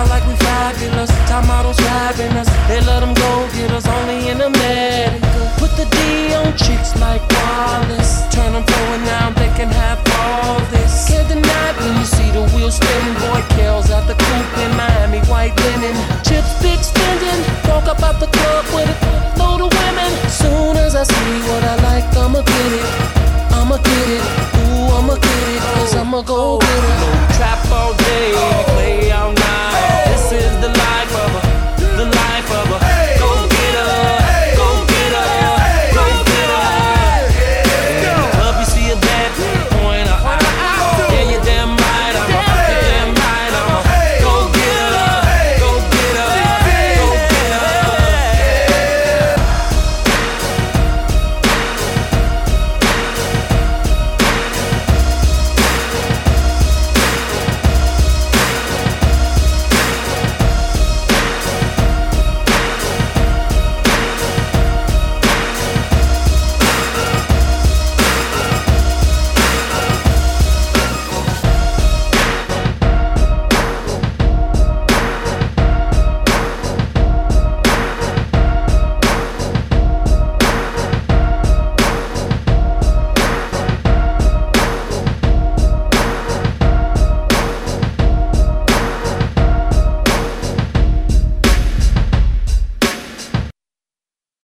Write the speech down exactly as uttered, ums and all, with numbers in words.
like we fabulous. Top models grabbing us. They let them go, get us only in America. Put the D on chicks like Wallace. Turn them pro and now they can have all this. Can't deny it when you see the wheels spinning. Boy, Kells out the coupe in Miami, white linen. Chips big spending. Walk up out the club with a load of women. Soon as I see what I like, I'ma get it. I'ma get it. Ooh, I'ma get it. Cause I'ma go get it. No trap all day.